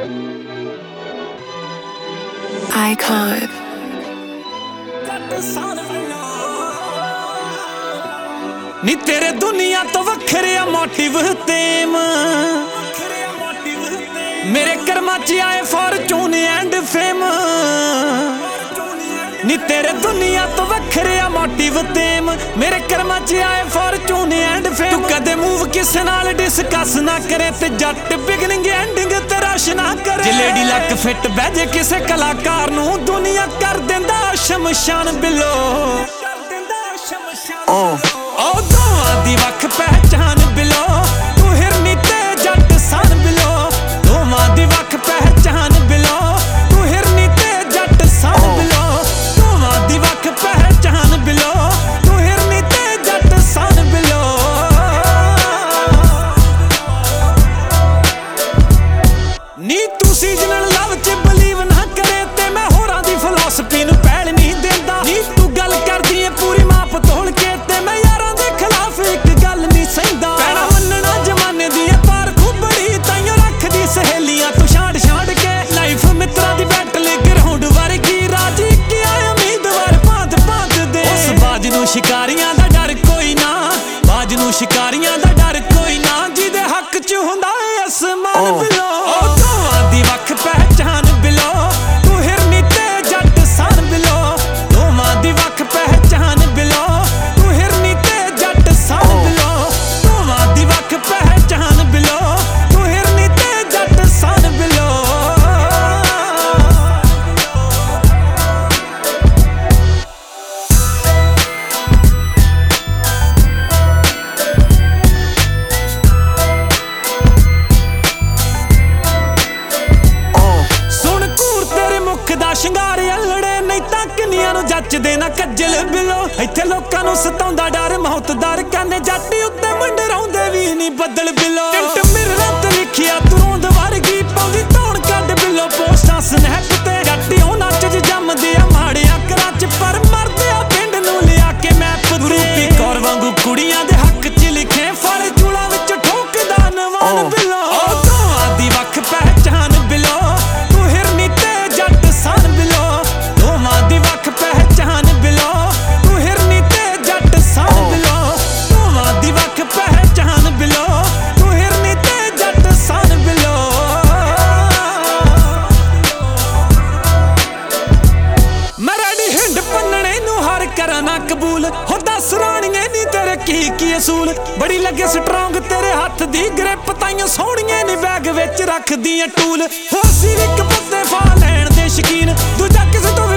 Icon. नी तेरे दुनिया तो वखरिया मोटिव तेम मेरे कर्मा च आए फॉर्चून एंड फेम। नी तेरे दुनिया तो वखरिया मोटिव तेम मेरे कर्मा च आए फॉर्चून एंड फेम। तू कदे मूव किसे नाल डिस्कस ना करे ते जट बिगनिंग एंडिंग ते रश ना करे। जे लेडी लक फिट बहजे किसे कलाकार नू दुनिया कर देंदा शमशान बिलो। ओ दोवां दी वख पहचान बिलो तू हिरनी ते जट सन बिलो। दोवां दी वख पहचान बिलो तू हिरनी ते जट सन बिलो। दोवां दी वख पहचान बिलो तू हिरनी ते जट सन बिलो। नी तू सीजनल लव च बिलीव ना करे ते मैं होरां दी फिलॉसफी नू पैल नहीं देंदा। नी तू गल करदी है पूरी माप तोड़ के ते मैं यारां दे खिलाफ एक गल नहीं सहिंदा। पैणा मन्नना जमाने दी तार खुबड़ी ताइयों रखदी सहेलियां तू छाड़ छाड़ के। लाइफ मित्रा दी बैटल ग्राउंड वर्गी राजी किया उम्मीदवार भांत भांत दे। उस बाज नू शिकारियां दा डर कोई ना बाज नू शिकारियां दा डर कोई ना जिहदे हक च हुंदा है आसमान बिलो। ओ दोवां दी वख पहचान बिलो तू हिरनी ते जट सन बिलो। दोवां दी वख पहचान बिलो तू हिरनी ते जट सन बिलो। दोवां दी वख पहचान बिलो तू हिरनी ते जट सन बिलो। सुन घूर तेरे मुख दा शिंगार अल्लड़े नहीं तां किन्नियां नू जचदे ना कज्जल बिलो। इत्थे लोकां नू सताउंदा डर मौत दर कहंदे जट उत्ते मंडराउंदे वी नहीं बदल बिलो। टिंट मिररां ते लिखिया तू रोंद वर्गी पाउंदी धौण कड्ड बिलो। पोस्टां स्नैप ते जट उन्हां च जम्मदे आ माड़ियां घरां च पर मरदे आ पिंड नू लिया के मैप ते। रूपी कौर वांगू कुड़ियां दे हक च लिखे फल चूलां विच ठोकदा नवान बिलो। ओ दोवां दी वख पहचान बिलो तू हिरनी ते जट सन बिलो। दोवां दी वख पहचान बिलो तू हिरनी ते जट सन बिलो। दोवां दी वख पहचान बिलो तू हिरनी ते जट सन बिलो। मैं रेडी हिंड पन्नणे नू हर करा ना कबूल हो दस राणिए नी तेरे की असूल। बड़ी लगे स्ट्रोंग तेरे हथ दी ग्रिप ताइयों सोहणिए नी बैग विच रखदी टूल। हो सी इक बंदे फा लैण दे शकीन दूजा किसे तो